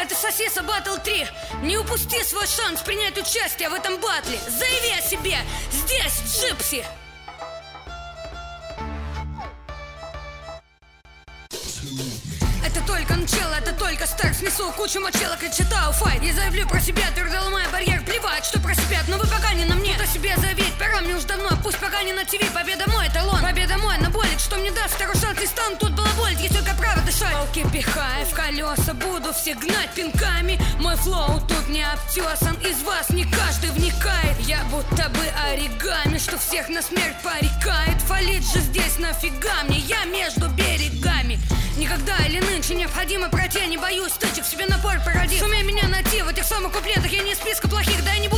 Это Сосиса Батл 3. Не упусти свой шанс принять участие в этом батле. Заяви о себе. Здесь Джипси. Это только начало, это только старт. Снесу кучу мочелок и читаю файт. Я заявлю про себя, твердо ломая барьер. Плевать, что просипят, но вы пока не на мне. Тут о себе заявить, пора мне уж давно. Пусть пока не на ТВ, победа мой эталон. Победа мой наболит, что мне даст второй шанс. Не стану тут балаболить, есть только право дышать. Палки пихая в колеса, буду всех гнать пинками. Мой флоу тут не обтесан, из вас не каждый вникает. Я будто бы оригами, что всех на смерть порекает. Фалит же здесь нафига мне, я между берегами. Никогда или нынче необходимо пройти. Я не боюсь стычек, себе напор породи. Сумей меня найти в этих самых куплетах. Я не из списка плохих, да я не